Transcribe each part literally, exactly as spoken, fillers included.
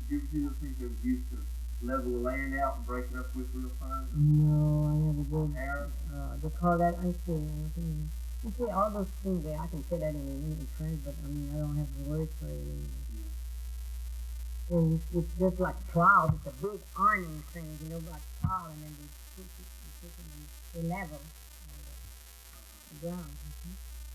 you ever see those things that was used to level the land out and break it up with real fine? No, I never did. Arrows? Uh, they call that, I see, I see. You see, all those things there, I can say that in, in, in French, but I mean, I don't have the words for it in English. And it's, it's just like trowel. It's a big ironing thing, you know, like trowel, and then they push it and push it and they level uh, the ground. Mm-hmm.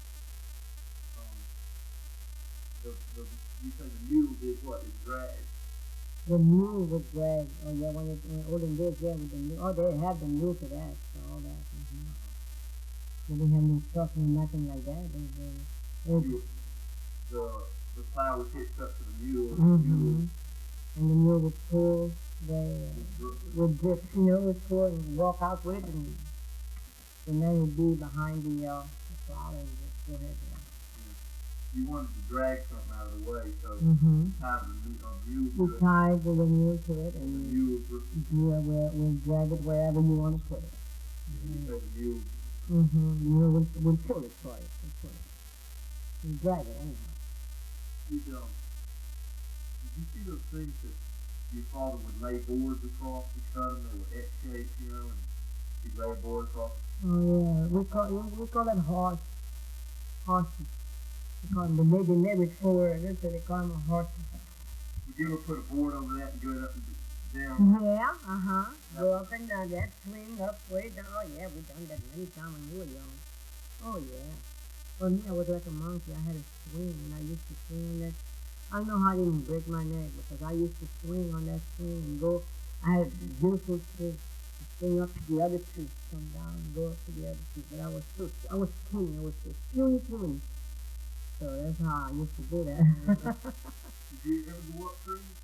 Um, the, the, you say the mule did what? It dragged? The mule would drag. Oh yeah, when it when olden days, yeah, with the mule. Oh, they had the mule to that, so all that. Mm-hmm. They didn't have no truck or nothing like that. They, they, they, you, the the plow was hitched up to the mule. Mm-hmm. The mule and the mule would pull, they uh, would drip, you know, would pull and walk out with it, and the man would be behind the, uh, the plow and just go ahead there. Yeah. You wanted to drag something out of the way, so Mm-hmm. you tied the mule, uh, mule to you it. tied the mule to it, and the mule you will will drag it wherever you want to put it. Mm-hmm. You say the mule. Mm-hmm. The mule will, will pull it for you. Will pull it. You drag it anyhow. Did, um, did you see those things that your father would lay boards across and cut them? They were X-shaped, you know, and he'd lay a board across. Oh yeah, we call we call it horse. Horses. We call them the lady never four. That's what they call them a horse. Would you ever put a board over that and go up and down? Yeah, uh huh. Go up and down that, swing up, way down. Oh yeah, we done that many times when we were young. Oh yeah. For me, I was like a monkey. I had a swing, and I used to swing on that. I don't know how I didn't break my neck because I used to swing on that swing and go. I had beautiful trees to swing up to the other tree, come down and go up to the other tree. But I was so, I was skinny. I was so puny, puny. So that's how I used to do that. Did you ever go up trees?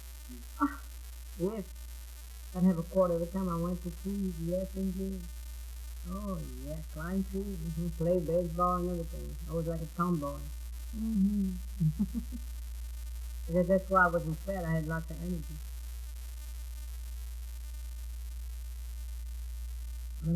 Yes. I'd have a quarter every time I went to trees. Yes, indeed. Oh, yeah. Climb trees, mm-hmm. Play baseball and everything. I was like a tomboy. Mm-hmm. Because that's why I wasn't fat. I had lots of energy. You,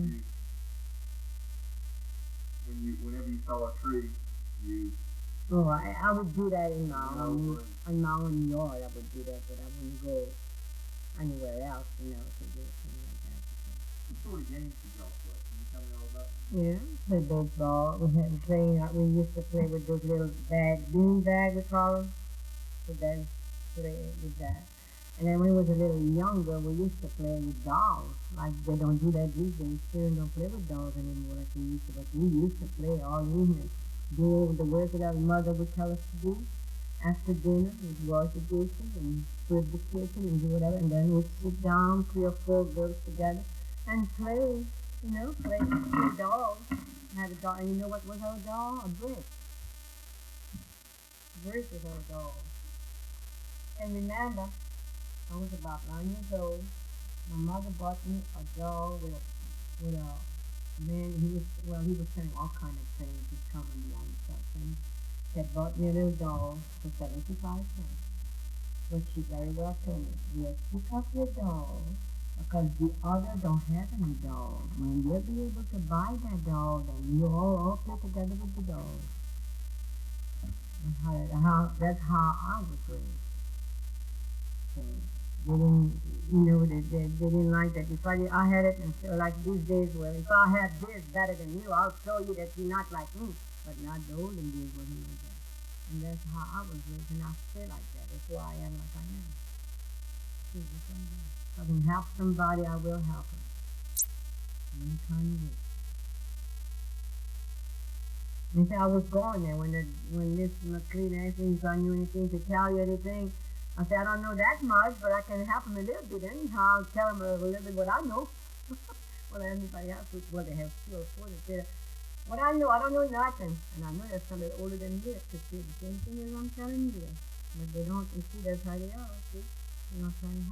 when you, whenever you saw a tree, you. Oh, I, I would do that in my own, in my own yard. I would do that, but I wouldn't go anywhere else, you know, to do something like that. What sort of games did y'all play? Can you tell me all about it? Yeah, play baseball. We had playing. We used to play with those little bag, bean bag, we call them. So then play with that. And then when we was a little younger, we used to play with dolls. Like they don't do that these days. Children don't play with dolls anymore like we used to. But we used to play all evening. Do the work that our mother would tell us to do. After dinner, we'd wash the dishes and sweep the kitchen and do whatever. And then we'd sit down, three or four girls together, and play, you know, play with dolls. Had a doll. And you know what was our doll? A brick. A brick was our doll. And remember, I was about nine years old. My mother bought me a doll with a, with a man. He was, well, he was selling all kind of things. He's coming along and stuff. And she had bought me a little doll for seventy-five cents. But she very well told me, yes, pick up your doll because the other don't have any doll. When you'll be able to buy that doll, then you all, all play together with the doll. That's how, how, that's how I was raised. So they didn't, you know, they, they, they didn't like that. If I, I had it, and so like these days, well, if I had this better than you, I'll show you that you're not like me. But not the olden days wasn't like that. And that's how I was raised, and I stay like that. That's why I am like I am. See, just like that. If I can help somebody, I will help them. Any kind of way. And so I was going there when the, when Miss McLean asked me if I knew anything to tell you anything. I said, I don't know that much, but I can help them a little bit anyhow. I'll tell them a little bit what I know. Well, anybody else, well, they have skill for it. They say, what I know, I don't know nothing. And I know there's somebody older than me that could say the same thing as I'm telling you. But they don't, you see, that's how they are, see? They're not trying to help.